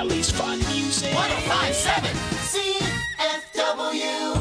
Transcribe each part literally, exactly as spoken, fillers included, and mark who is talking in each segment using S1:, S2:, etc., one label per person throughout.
S1: Valley's fun music.
S2: one oh five point seven C F W.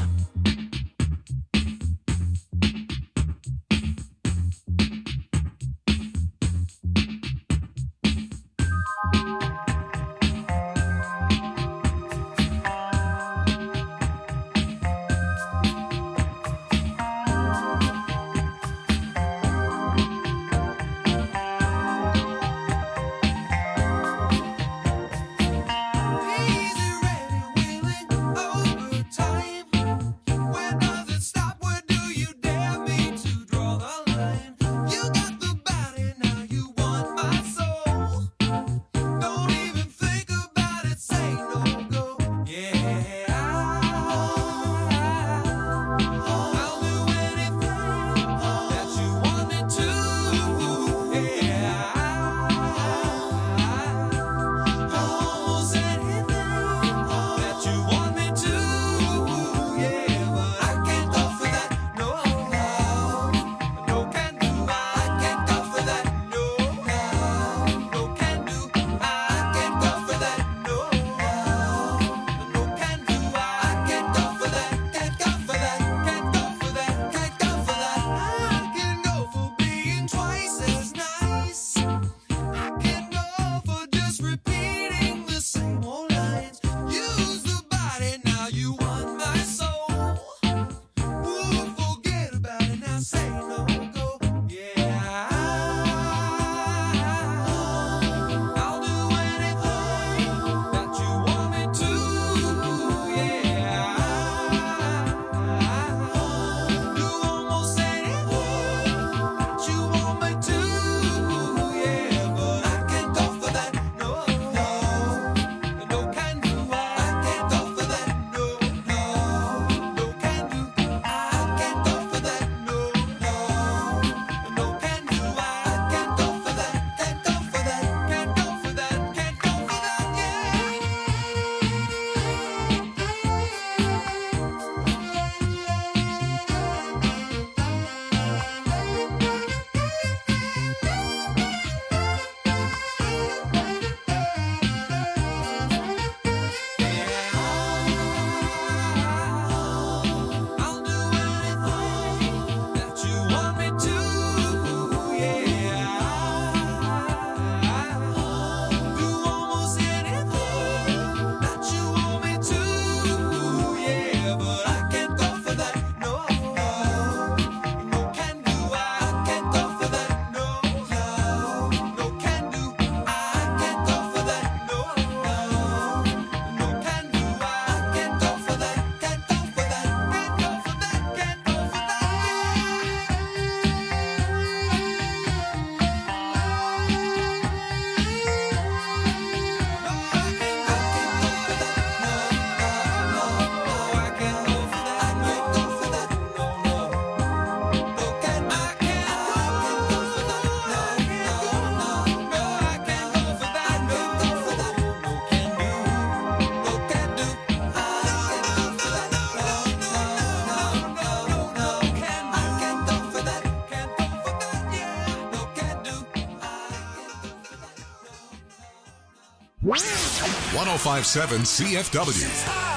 S3: one oh five point seven C F W,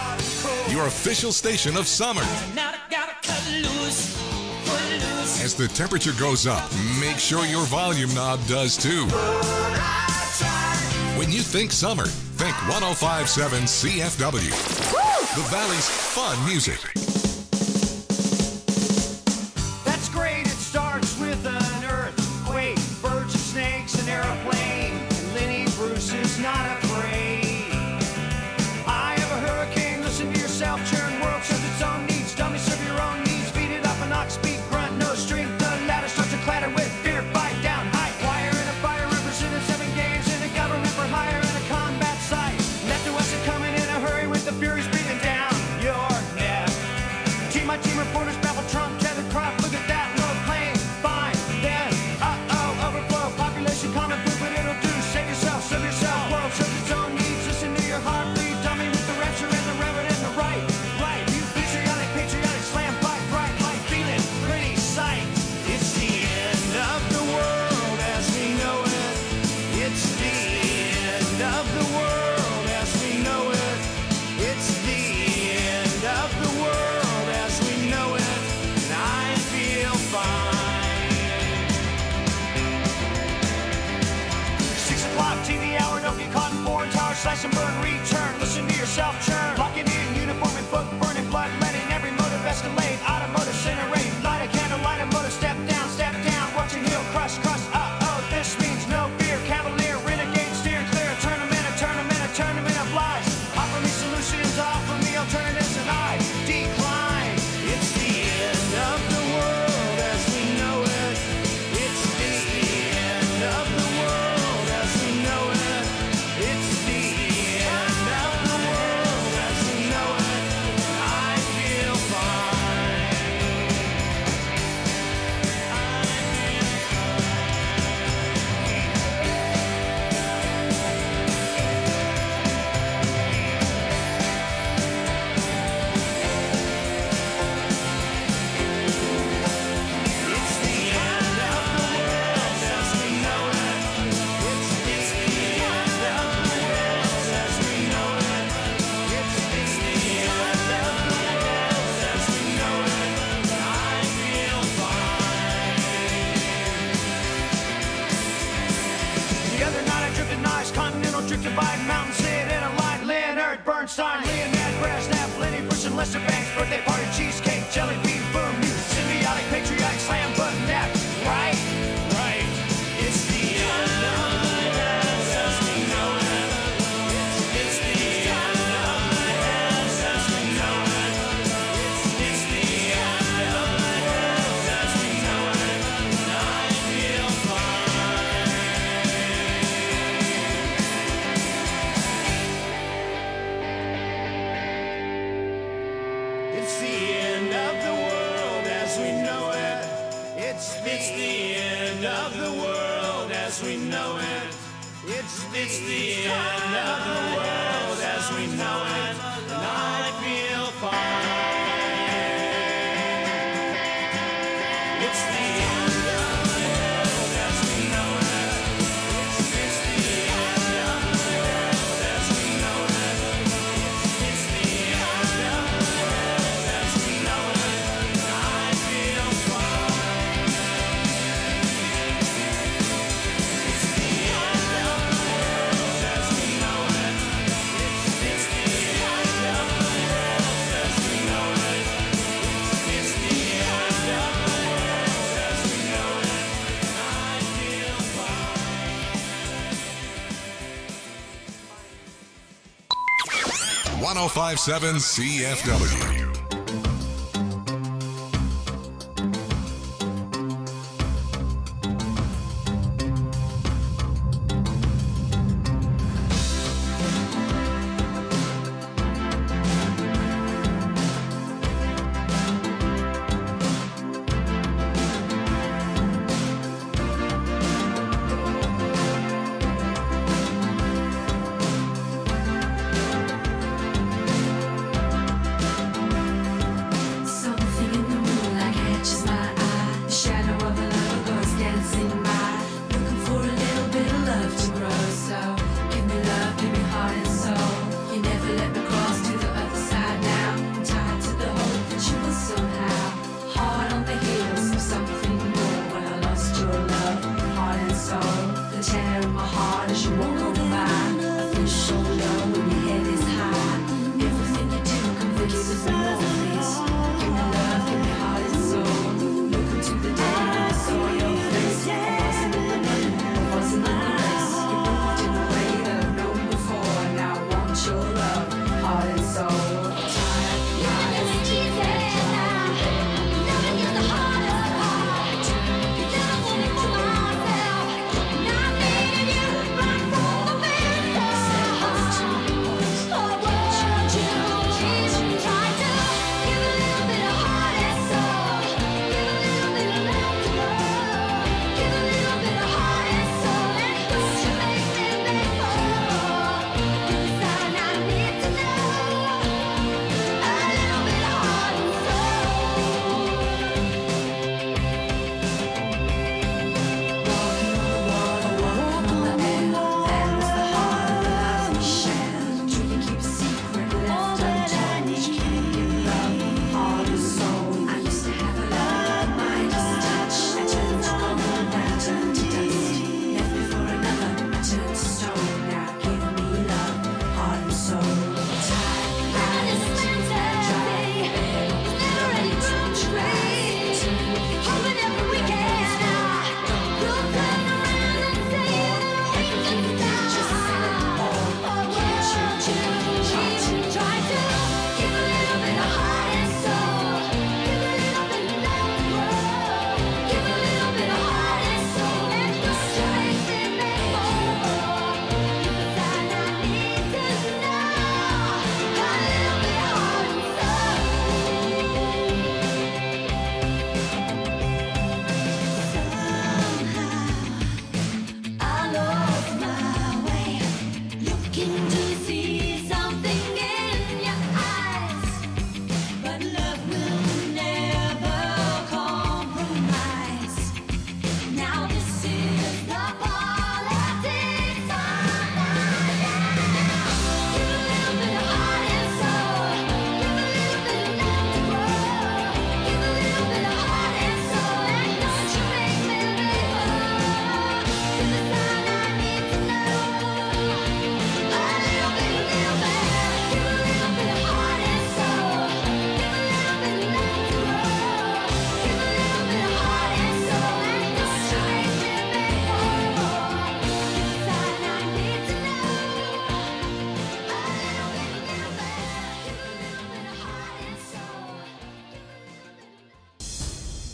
S3: your official station of summer. As the temperature goes up, make sure your volume knob does too. When you think summer, think one oh five point seven C F W, the Valley's fun music.
S4: That's great, it starts with an earthquake, birds and snakes, an airplane, and Lenny Bruce is not afraid. I have a hurricane, listen to yourself, churn world serves its own needs, dummy serve your own needs, beat it up an ox, speak, grunt, no strength, the ladder starts to clatter with fear, fight down, high wire in a fire, representing seven games in a government for hire in a combat site. Left to us are coming in a hurry with the furies breathing down your neck. Team my team reporters babble Trump, tether crop, look at that, no plane, fine, then, uh-oh, overflow, population common poop, what it'll do, save yourself, serve yourself, world serves its Slash and burn, return, listen to yourself churn. Locking in, uniform and book, burning blood, letting every motive escalate. Automotive incinerate, light a candle, light a motor, step down, step down. Watching heel crush, crush, uh-oh, this means no fear. Cavalier, renegade, steer clear. Tournament, a tournament, a tournament of lies. Offer me solutions, offer me alternatives, and I decline. It's the end of the world as we know it. It's the end of the world as we know it. It's the end of the world as we know it. I feel fine. It's the end of the world as we know it. It's the end of the world as we know it. It's the end of the world as we know it. I feel fine. The other night I drifted nice, continental drift divide, mountain sit in a line, Leonard Bernstein, Leonard Brezhnev, Lenny Bruce and Lester Banks, birthday party, cheesecake, jelly bean, boom, you symbiotic, patriotic, slam button, that, right? Right. It's the end of the world as we know it. It's the end of the world as we know it. It's the end of the world as we know it. I feel fine. It's the end of the world as we know it. It's the, it's the end of the world as we know it. It's the, it's the end of the world as we know it. And I feel fine. It's the end of the world as we know it. It's, it's the end of the world as we know it. It's the end of the world as we know it. And I feel fine. It's the end of the world as we know it. It's, it's the end of the world as we know it. It's, it's the end of the world as we know it. And I feel fine.
S3: one oh five point seven C F W.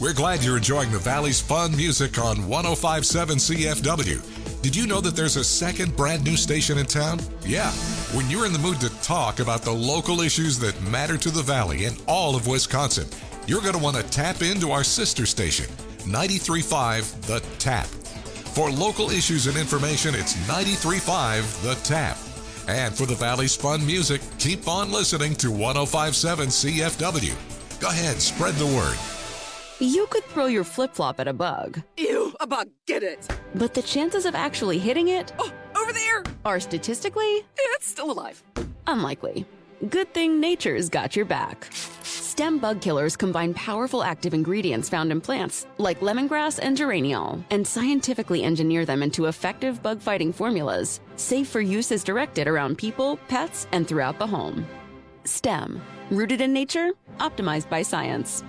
S3: We're glad you're enjoying the Valley's fun music on one oh five point seven C F W. Did you know that there's a second brand new station in town? Yeah. When you're in the mood to talk about the local issues that matter to the Valley and all of Wisconsin, you're going to want to tap into our sister station, ninety-three point five The Tap. For local issues and information, it's ninety-three point five The Tap. And for the Valley's fun music, keep on listening to one oh five point seven C F W. Go ahead, spread the word.
S1: You could throw your flip-flop at a bug.
S5: Ew, a bug, get it.
S1: But the chances of actually hitting it
S5: Oh, over there.
S1: are statistically
S5: It's still alive.
S1: unlikely. Good thing nature's got your back. Stem bug killers combine powerful active ingredients found in plants, like lemongrass and geraniol, and scientifically engineer them into effective bug-fighting formulas, safe for use as directed around people, pets, and throughout the home. Stem. Rooted in nature, optimized by science.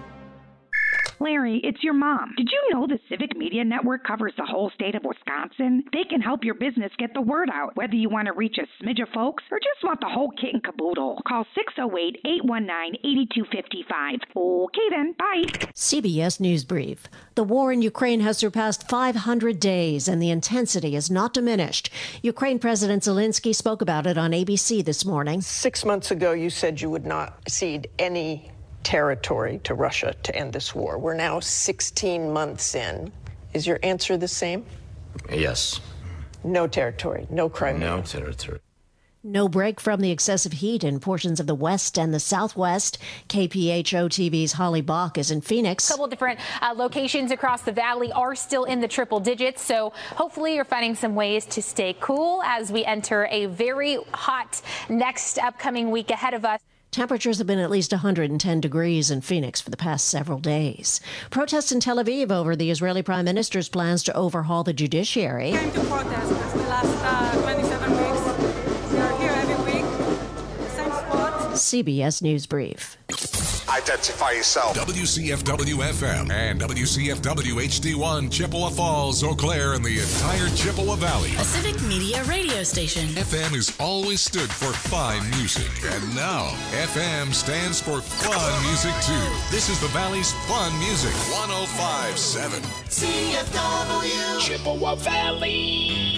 S6: Larry, it's your mom. Did you know the Civic Media Network covers the whole state of Wisconsin? They can help your business get the word out, whether you want to reach a smidge of folks or just want the whole kit and caboodle. Call six oh eight, eight one nine, eight two five five. Okay then, bye.
S7: C B S News Brief. The war in Ukraine has surpassed five hundred days, and the intensity is not diminished. Ukraine President Zelensky spoke about it on A B C this morning.
S8: Six months ago, you said you would not cede any territory to Russia to end this war. We're now sixteen months in. Is your answer the same?
S9: Yes.
S8: No territory, no Crimea.
S9: No territory.
S7: No break from the excessive heat in portions of the west and the southwest. K P H O T V's Holly Bach is in Phoenix.
S10: A couple different uh, locations across the valley are still in the triple digits, so hopefully you're finding some ways to stay cool as we enter a very hot next upcoming week ahead of us.
S7: Temperatures have been at least one hundred ten degrees in Phoenix for the past several days. Protests in Tel Aviv over the Israeli prime minister's plans to overhaul the judiciary.
S11: We came to protest for the last uh, twenty-seven weeks. We are here every week, same spot.
S7: C B S News Brief.
S3: Identify yourself. W C F W F M and W C F W H D one, Chippewa Falls, Eau Claire, and the entire Chippewa Valley.
S12: A Civic Media radio station.
S3: F M has always stood for fine music, and now F M stands for fun music too. This is the Valley's fun music, one oh five point seven
S2: C F W
S13: Chippewa Valley.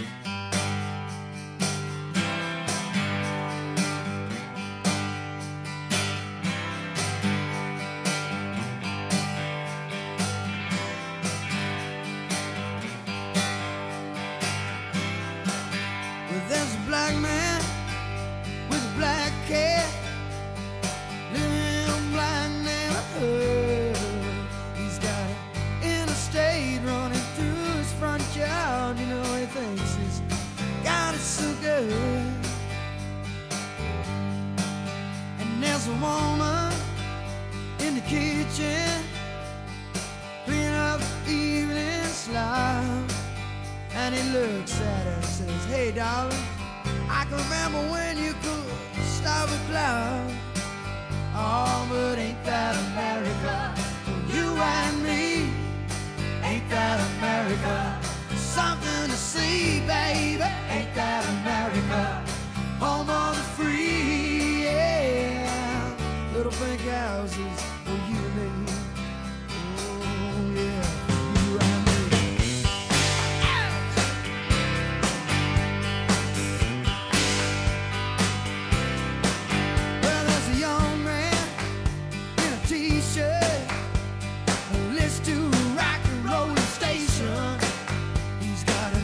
S4: There's a black man with a black cat living in a black neighborhood. He's got an interstate running through his front yard. You know, he thinks he's got it so good. And there's a woman in the kitchen cleaning up the evening slime. And he looks at her and says, hey, darling, I can remember when you could stop a cloud. Oh, but ain't that America? For you and me, ain't that America? Something to see, baby, ain't that America? Home of the free, yeah. Little pink houses for you and me. Oh, yeah. To a rock and roll station, he's got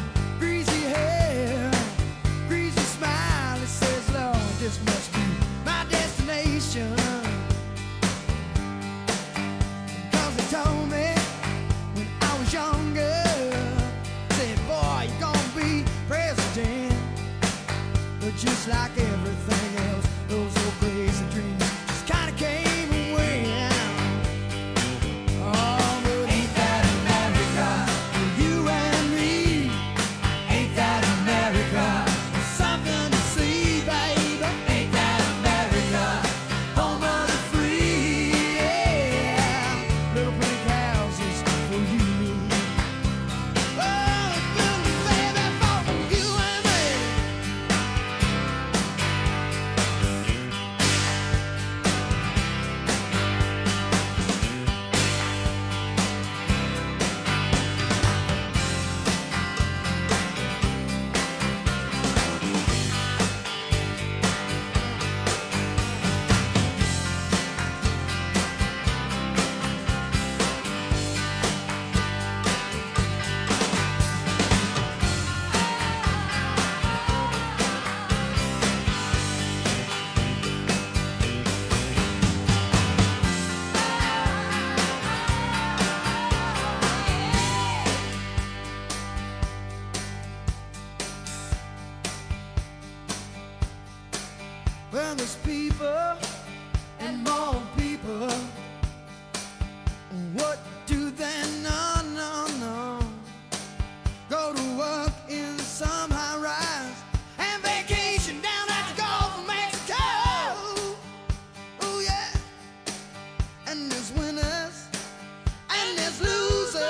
S14: Well, there's people and more people. What do they know? No, no. Go to work in some high rise and vacation down at the Gulf of Mexico. Oh, yeah. And there's winners and there's losers,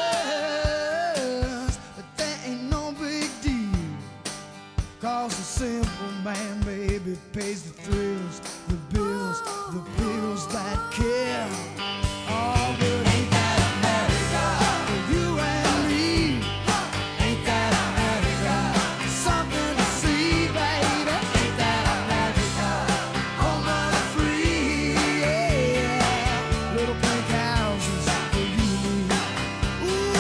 S14: but that ain't no big deal. Cause the simple man, baby, pays the thrills, the bills, the bills that kill. Oh, but ain't that America for you and me? Ain't that America something to see, baby? Ain't that America home of the free? Yeah, little pink houses for you and me. Ooh,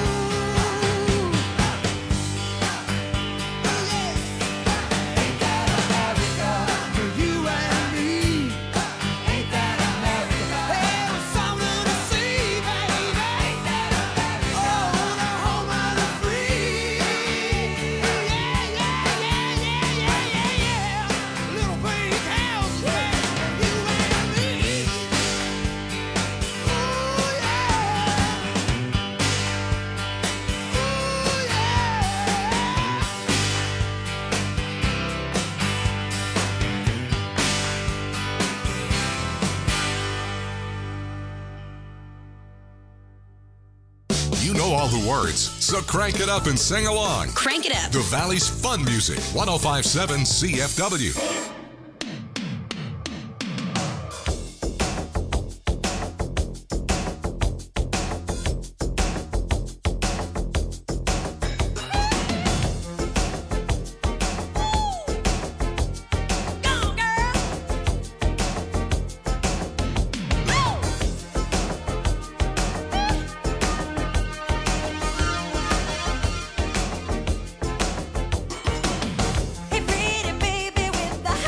S14: ain't that America for you and me? Ain't that America? Hey, there's something to see, baby. Ain't that America? Oh, the home of the free. Yeah, yeah, yeah, yeah, yeah, yeah, yeah. Little pink houses, baby, for you and me. Ooh,
S3: You know all the words, so crank it up and sing along.
S12: Crank it up.
S3: The Valley's fun music, one oh five point seven C F W.
S15: Hey, pretty baby with the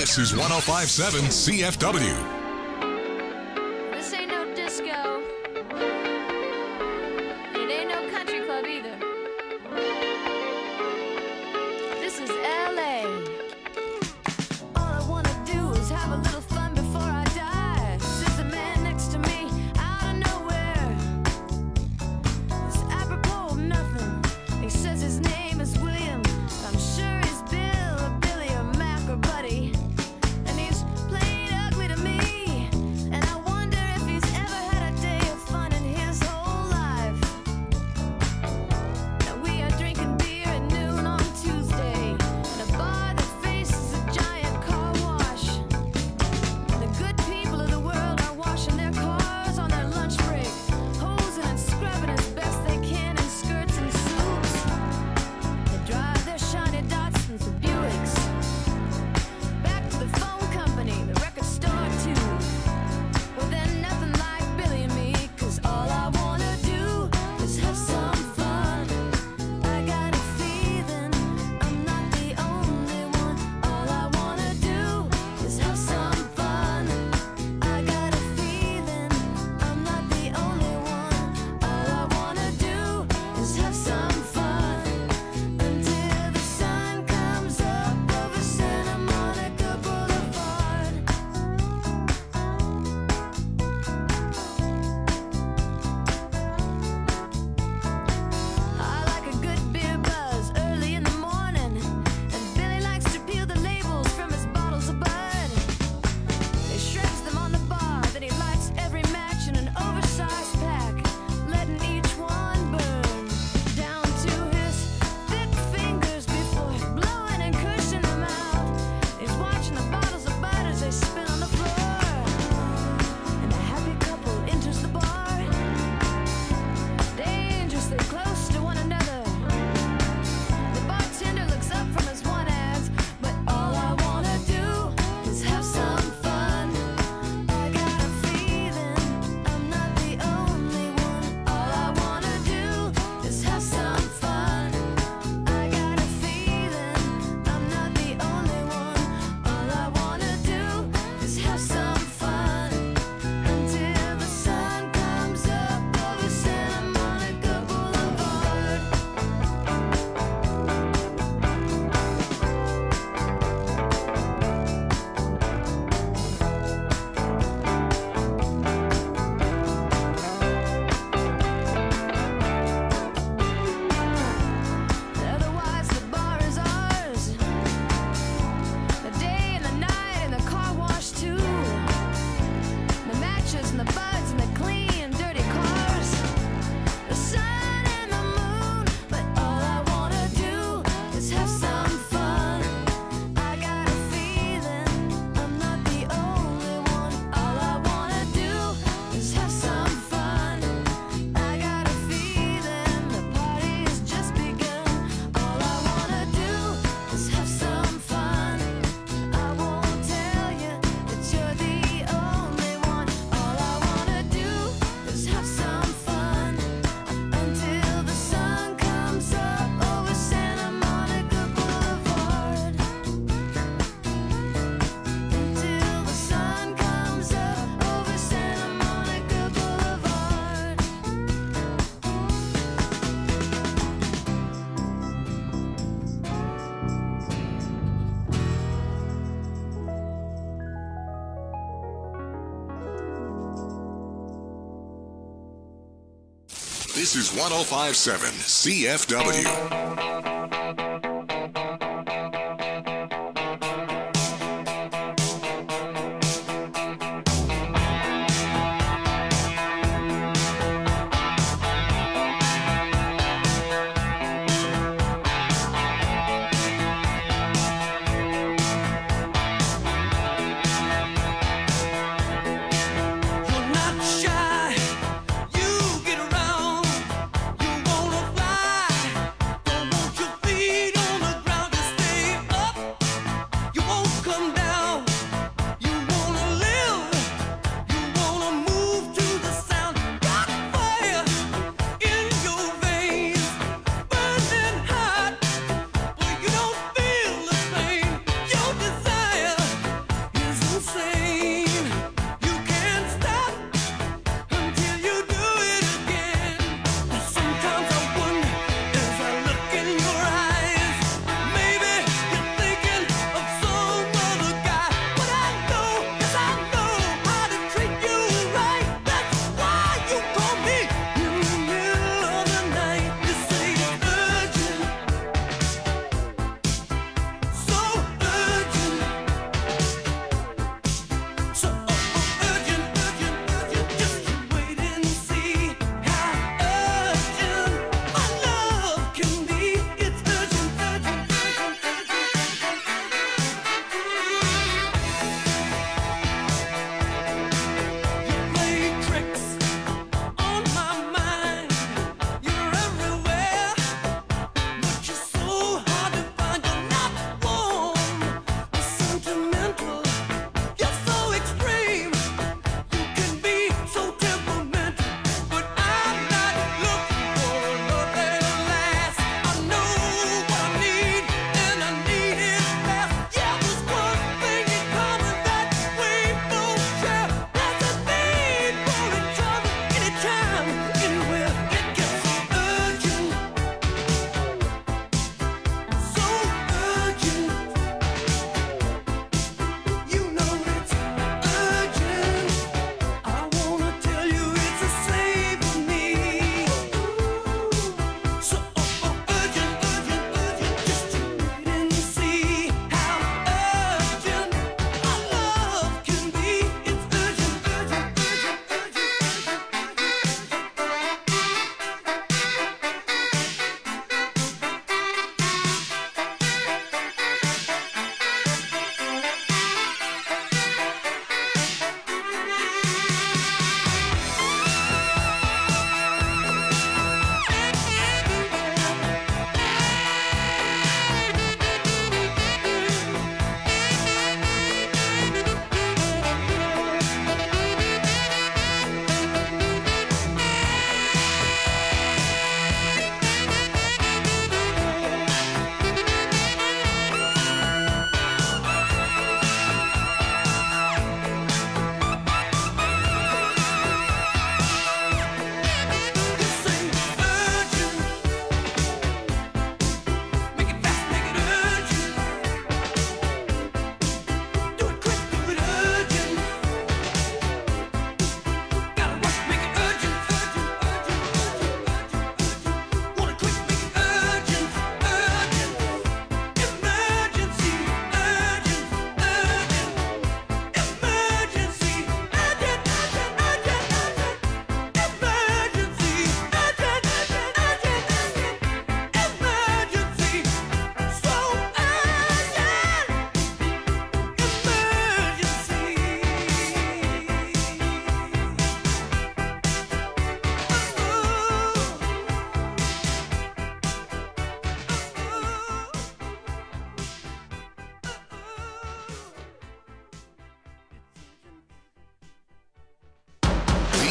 S3: This is one oh five point seven C F W.
S15: This ain't no disco. It ain't no country club either. This is L A. All I wanna do is have a little fun before I die. Sits a man next to me out of nowhere. It's apropos of nothing. He says his name is William. I'm sure he's Bill or Billy or Mac or Buddy. And he's plain ugly to me. And I wonder if he's ever had a day of fun in his whole life. Now we are drinking beer at noon on Tuesday in a bar that faces a giant car wash. The good people of the world are washing their cars on their lunch break, hosing and scrubbing as best they can in skirts and suits. They drive their shiny Datsuns or Buicks back to the phone company, the record store too. Well, they're nothing like Billy and me, 'cause all I wanna do is have some fun. I got a feeling I'm not the only one. All I wanna do is have some fun. I got a feeling I'm not the only one. All I wanna do is have some fun until the sun comes up over Santa Monica Boulevard. I like a good beer buzz early in the morning, and Billy likes to peel the labels from his bottles of Bud. He shreds them on the bar, then he lights every match in an oversized pack, letting each one burn down to his thick fingers before blowing and cushing them out. He's watching the bottles of Bud as they spin on the floor, and a happy couple enters the bar, dangerously close to one another. The bartender looks up from his one ads, but all I wanna do is have some fun. I got a feeling I'm not the only one. All I wanna do is have some fun. I got a feeling I'm not the only one. All I wanna do is have some fun until the sun comes up over Santa Monica Boulevard. Otherwise the bar is ours, the day and the night and the car wash too. The matches and the buds and the clean dirty cars, the sun and the moon. But all I wanna do is have some fun. I got a feeling I'm not the only one. All I wanna do is have some fun. I got a feeling the party's just begun. All I wanna do is have some fun. I won't tell you that you're the only one. All I wanna do is have some fun until the sun comes up over Santa Monica Boulevard. Until the sun comes up over Santa Monica Boulevard.
S3: This is one oh five point seven C F W.
S14: You're not shy. You get around. You wanna fly. Don't want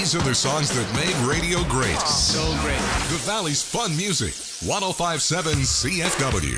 S3: These are the songs that made radio great.
S16: So great.
S3: The Valley's fun music. one oh five point seven C F W.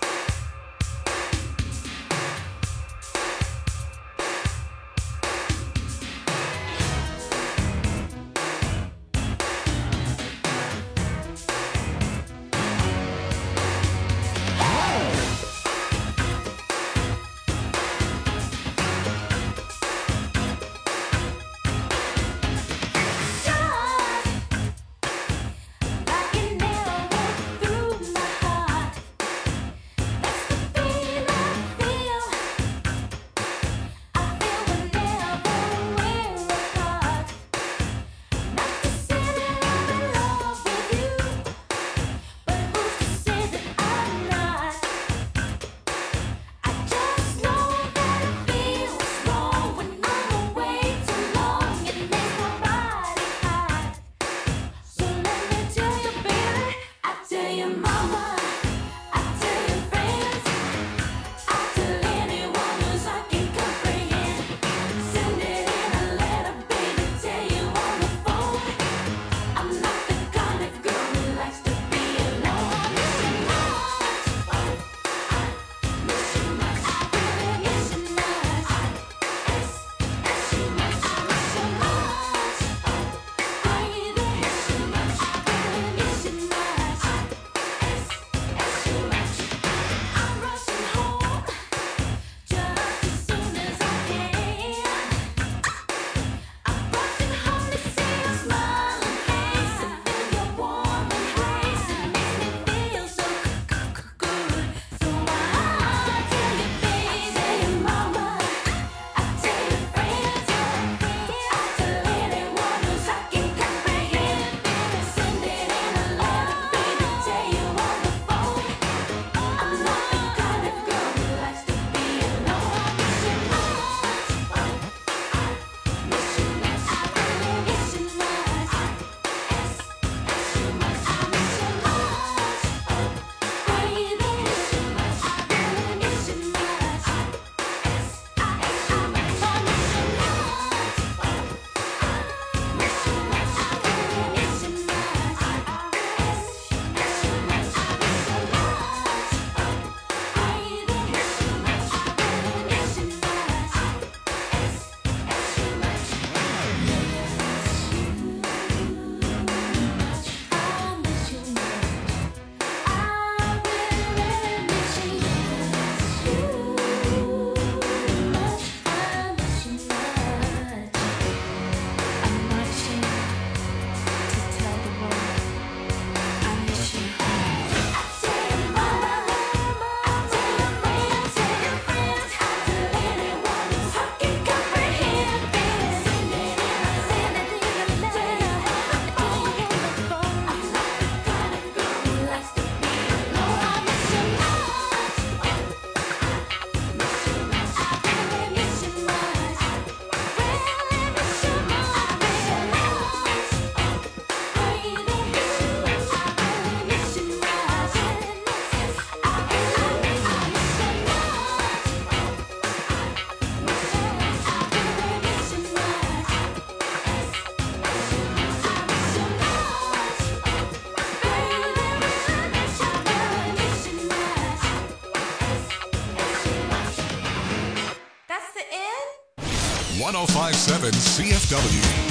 S3: one oh five point seven C F W.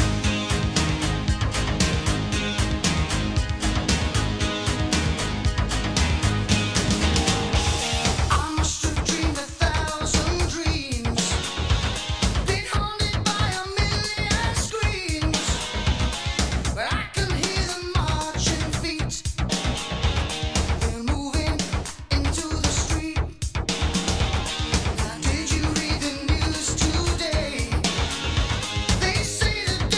S14: Did you read the news today? They say the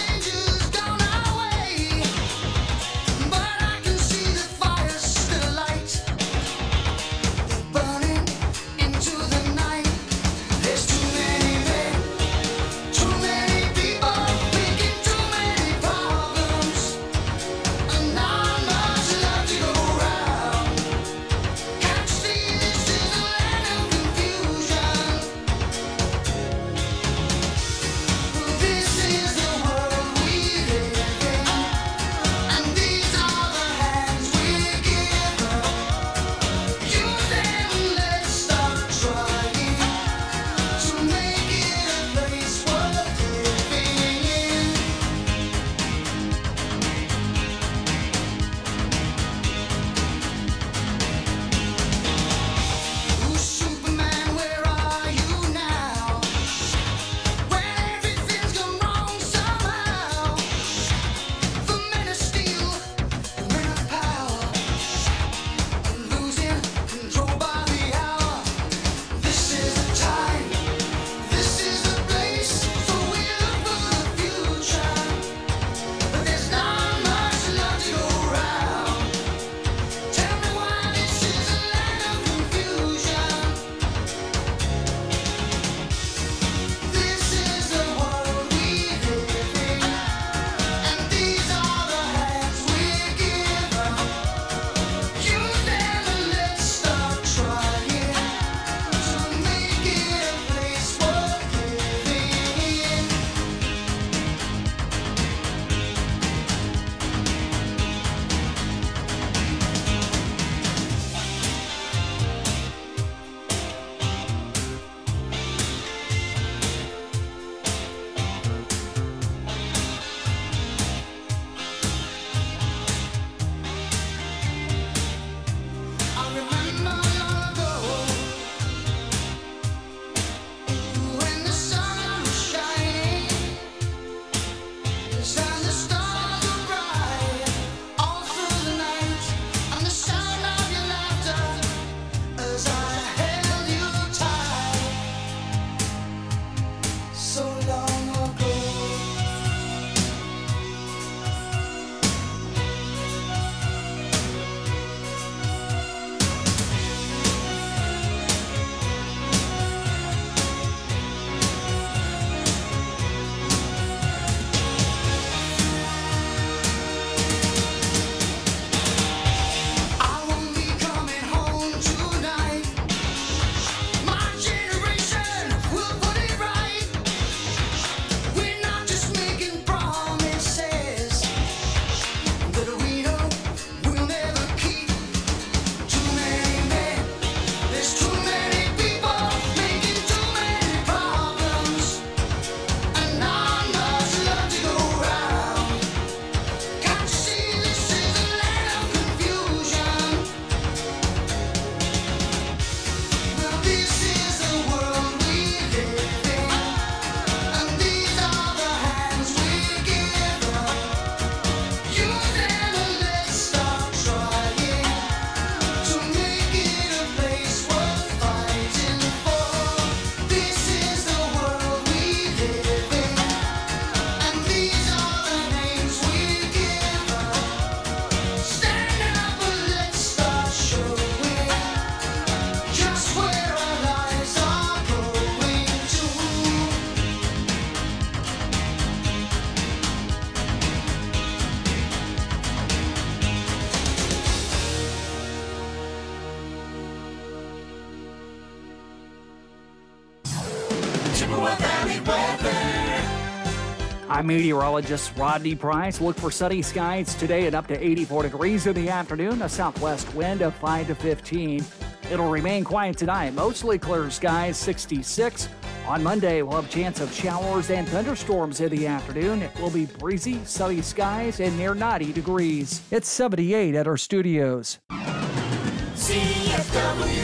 S16: I'm meteorologist Rodney Price. Look for sunny skies today and up to eighty-four degrees in the afternoon, a southwest wind of five to fifteen. It'll remain quiet tonight, mostly clear skies, sixty-six. On Monday, we'll have a chance of showers and thunderstorms in the afternoon. It will be breezy, sunny skies, and near ninety degrees. It's seventy-eight at our studios.
S2: C F W.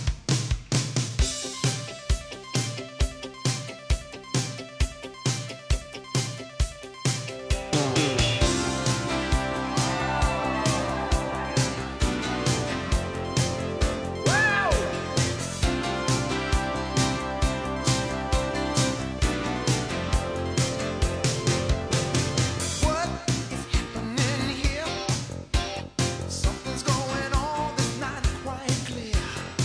S14: Something's going on that's not quite clear.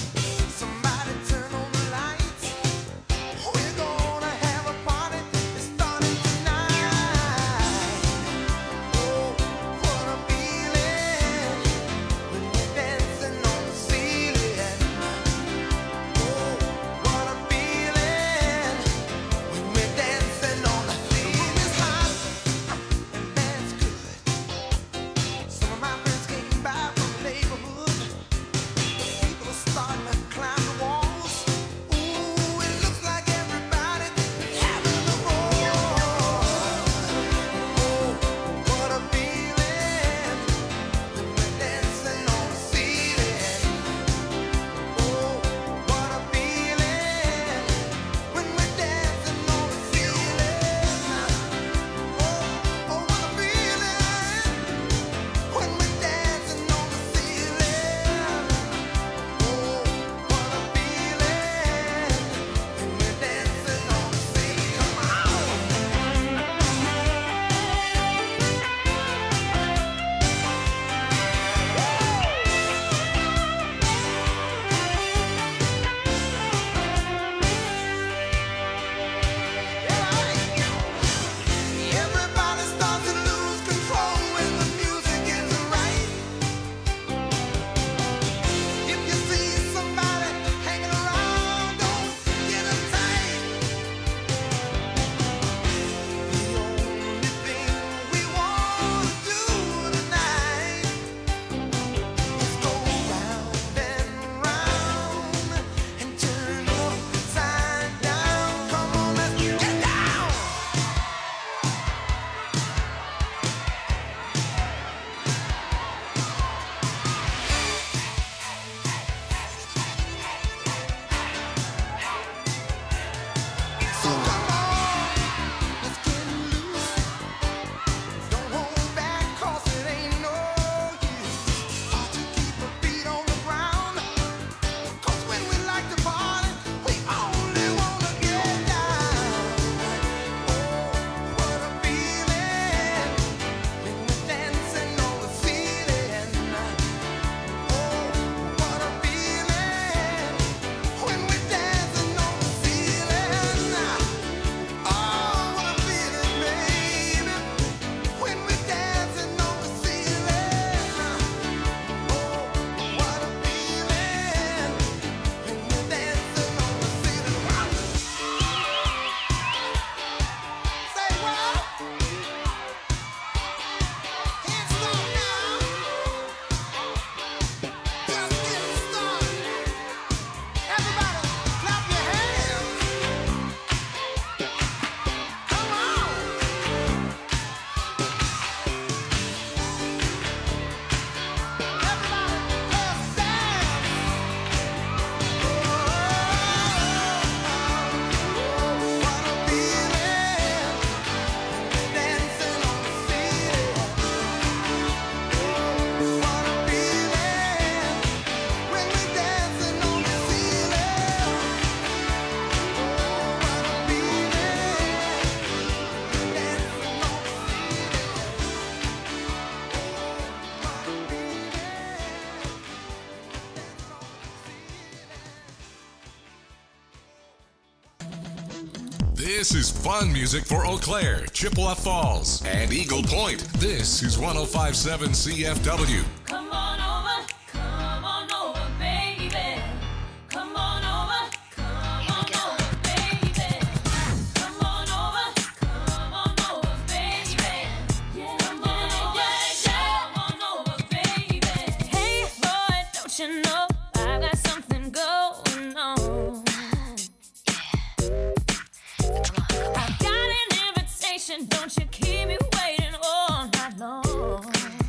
S3: This is fun music for Eau Claire, Chippewa Falls, and Eagle Point. This is one oh five point seven C F W.
S2: Come on over, come on over, baby. Come on over, come on over, baby. Come on over, come on over, you know I got something going on. I got an invitation, don't you keep me waiting all night long.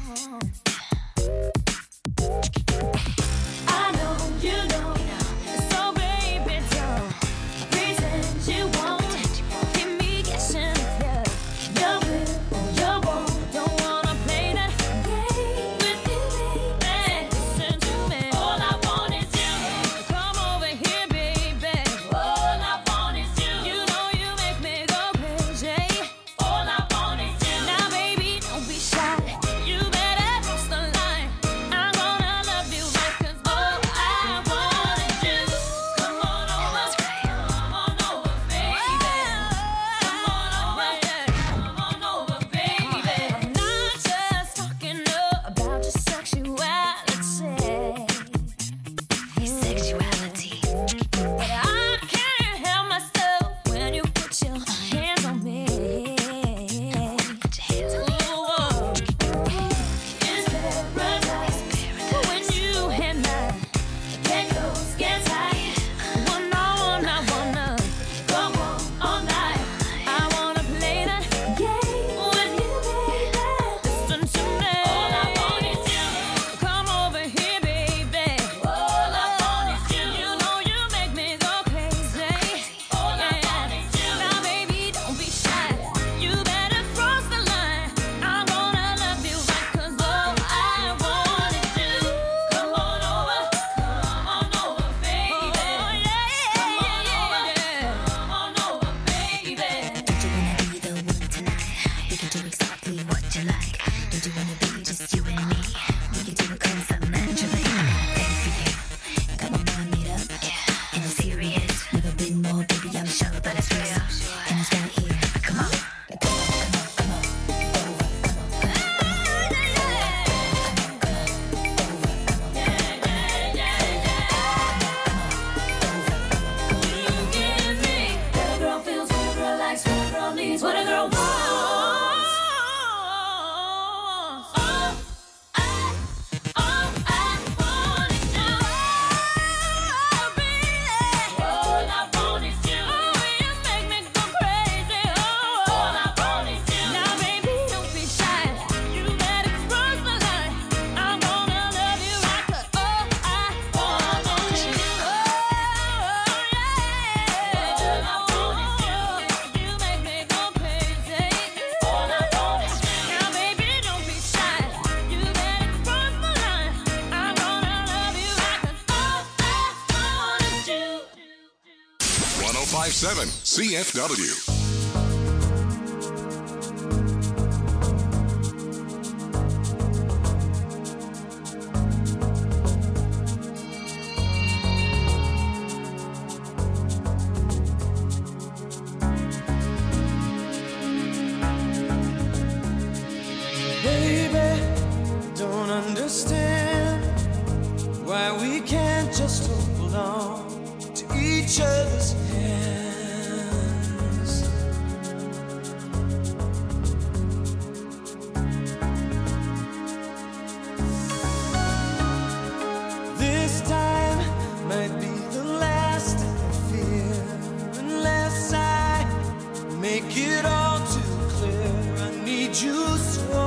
S2: I know you know, so baby don't pretend you won't keep me guessing. Yeah, you will, you won't, don't wanna play that game with you, baby. Listen to me. All I want is you. Come over here, baby. All I want is you. You know you make me go crazy. All I want is you. Now, baby, don't be shy. You better cross the line. I'm gonna love you right, 'cause all I want is you. Come on over. Come on over, baby. Come on over. Come on over, baby. I'm not just talking about your sexuality. Sexuality. But I can't help myself when you put your hands on me. Put your hands on me. It's paradise when you and I get close, get tight. One on one, I wanna go on all night. I wanna play that game with you, baby. Listen to me. All I want is you. Come over here, baby. All I want is you. You know you make me go crazy. All I want is you. Now, baby, don't be shy. You better cross the line. I'm gonna love you right, 'cause all I want is you. Come on over. Come on over, baby. Come on over. Come on over, baby.
S17: Don't you wanna be the one tonight? We can do exactly what you like. Don't you wanna be just you and me? We can do it cause I'm naturally ready for you. Got my mind made up, and I'm serious. Never been more, baby, I'm sure, but it's real. And it's right here. Come on.
S2: Give me what a girl feels, what a girl likes, what a girl needs, what a girl wants. All I, all I want is you. Oh, baby. All I want is you. Oh, you make me go crazy. Oh, all I want is you. Now, baby, don't be shy. You better cross the line. I'm gonna love you right, 'cause all I want is you. Oh, yeah. All I want is you. You make me go crazy. All I want is you. Now, baby, don't be shy. You better cross the line. I'm gonna love you right, 'cause all I want is you.
S3: one oh five point seven C F W.
S14: Baby, don't understand why we can't just hold on to each other's hands. This time might be the last I fear, unless I make it all too clear. I need you so.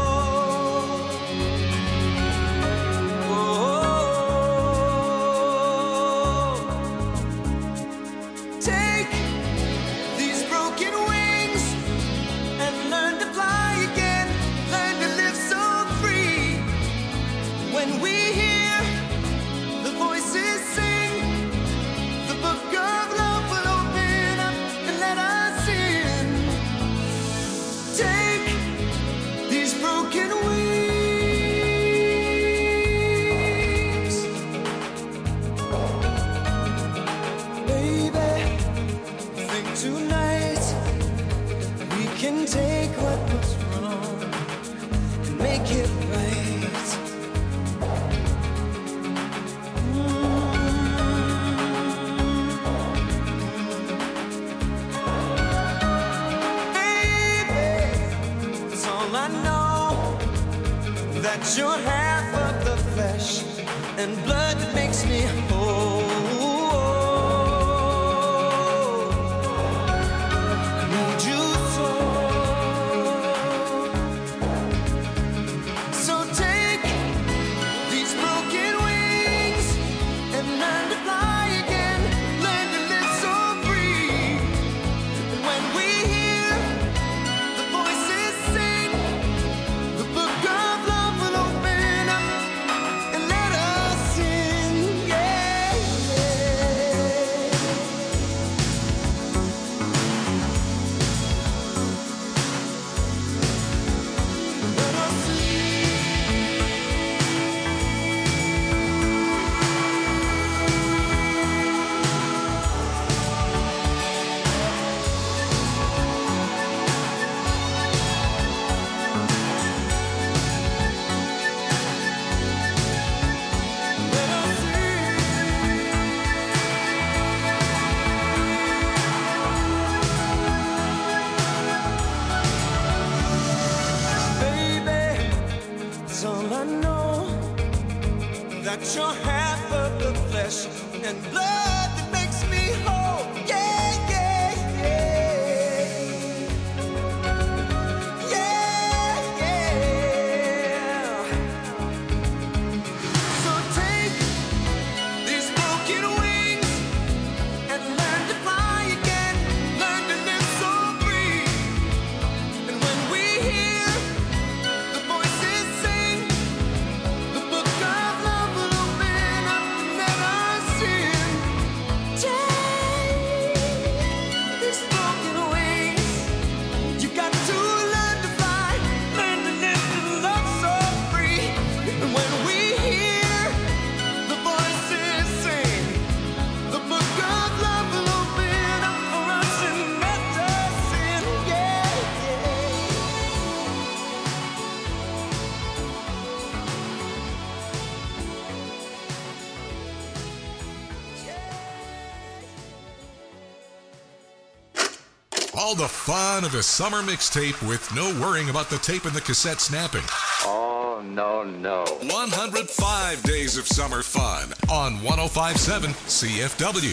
S14: Take these broken wings and learn to fly again. Learn to live so free. When we hear the voices sing, the book of love will open up and let us in. Take these broken wings, baby. Think tonight we can take what was wrong and make it right. Baby, that's all I know. That you're half of the flesh
S18: and blood that makes me whole. I need you so. So take these broken wings and learn to fly again. Learn to live so free. And when we hear the voices sing, the book of love will open up and let us in. Yeah, yeah. Let us baby, it's all I know, that you're half of the flesh and blood that makes me whole. Yeah, yeah, yeah. Yeah, yeah. So take these broken wings and learn to fly again. Learn to live so free. And when we hear the voices sing, the book of love will open up and let us in. Take these broken wings. You got to learn to fly, learn to live and love so free. And when we hear the voices sing, the book of love will open up for us and let us in. Yeah,
S3: All the fun of a summer mixtape with no worrying about the tape and the cassette snapping.
S9: Oh, no, no.
S3: one hundred five days of summer fun on one oh five point seven C F W.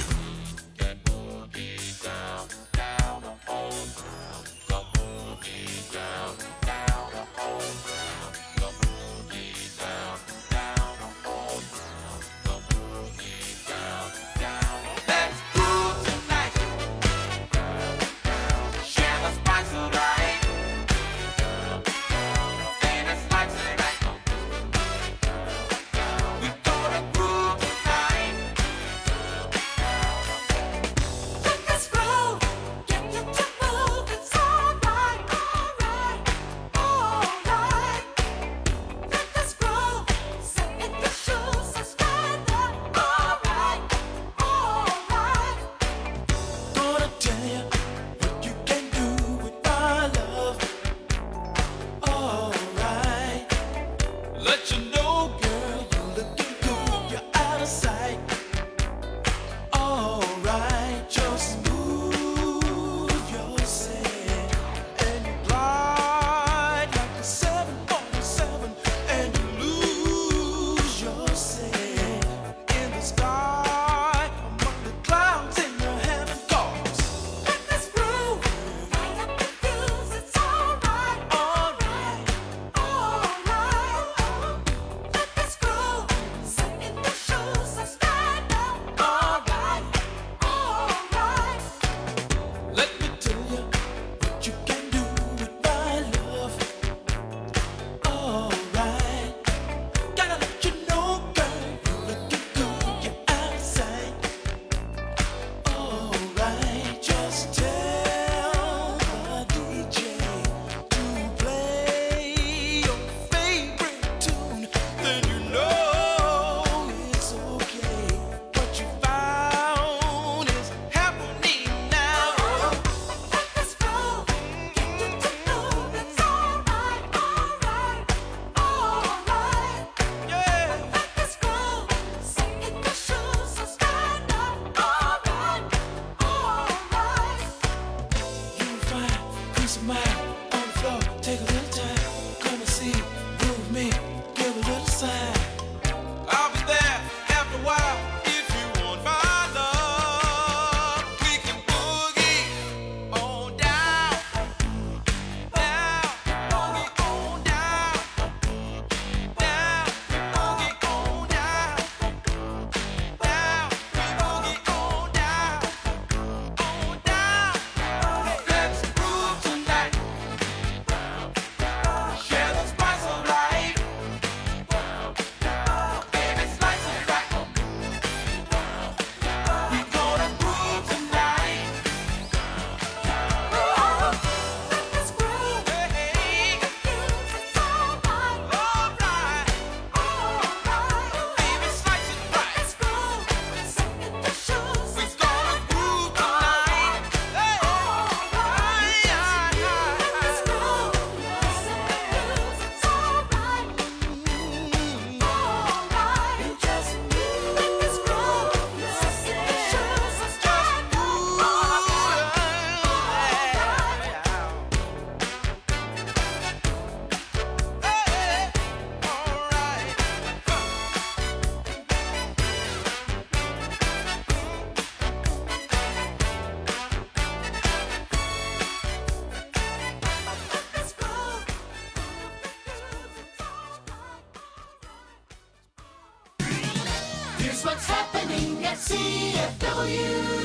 S19: Here's what's happening at C F W.